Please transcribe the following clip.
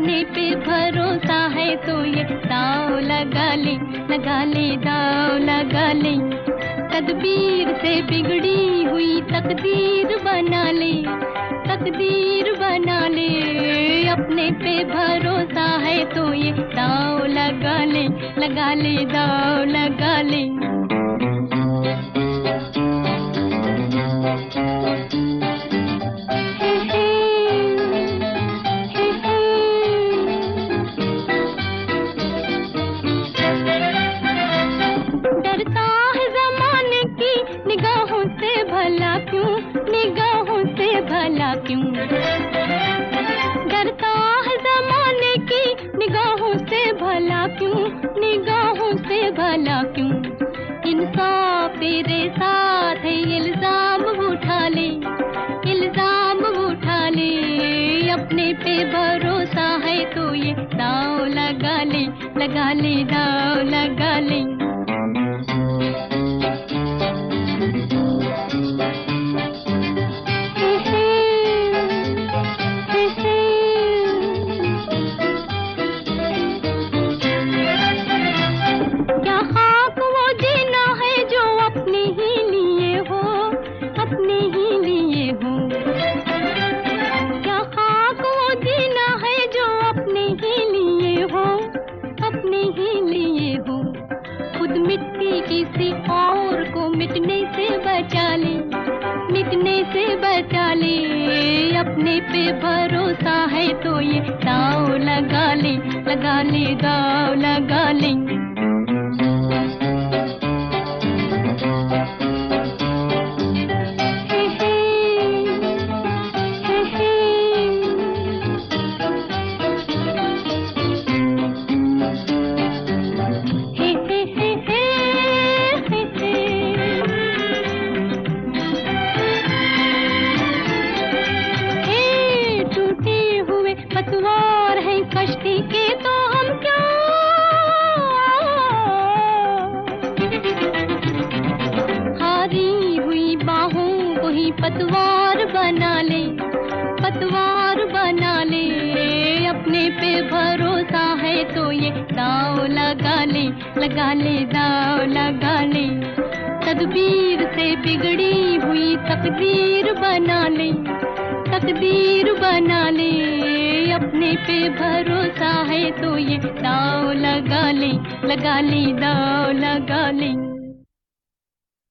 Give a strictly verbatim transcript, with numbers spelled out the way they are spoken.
अपने पे भरोसा है तो ये दाव लगा ले, लगा ले दाव लगा ले। तदबीर से बिगड़ी हुई तकदीर बना ले, तकदीर बना ले। अपने पे भरोसा है तो ये दाव लगा ले, लगा ले दाव लगा ले। डरता है ज़माने की निगाहों से भला क्यों, निगाहों से भला क्यों। डरता है ज़माने की निगाहों से भला क्यों, निगाहों से भला क्यों। इंसाफ तेरे साथ है इल्जाम उठा ले, इल्जाम उठा ले। अपने पे भरोसा है तो ये दाव लगा ले, लगा ले दाव लगा ले। क्या खाक वो जीना है जो अपने ही लिए हो, अपने ही लिए हो। क्या खाक वो जीना है जो अपने ही लिए हो, अपने ही लिए हो। खुद मिट्टी किसी और को मिटने से बचा ले, मिटने से बचा ले। अपने पे भरोसा है तो ये दाव लगा ले, लगा ले दाव लगा ले। पतवार है कश्ती के तो हम क्या, हारी हुई बाहों को ही पतवार बना ले, पतवार बना ले। अपने पे भरोसा है तो ये दाव लगा ले, लगा ले दाव लगा ले। तदबीर से बिगड़ी हुई तकदीर बना ले, तकदीर बना ले। अपने पे भरोसा है तो ये दाव लगा ले, लगा ले दाव लगा ले।